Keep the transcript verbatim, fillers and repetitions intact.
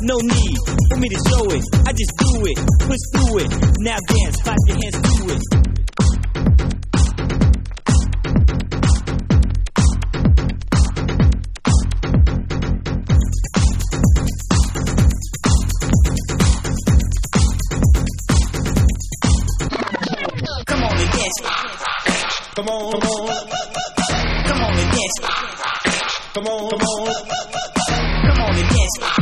No need for me to show it. I just do it, push through it. Now dance, clap your hands to it. Come on and dance. Come on, come on. Come on and dance. Come on, come on. Come on and dance.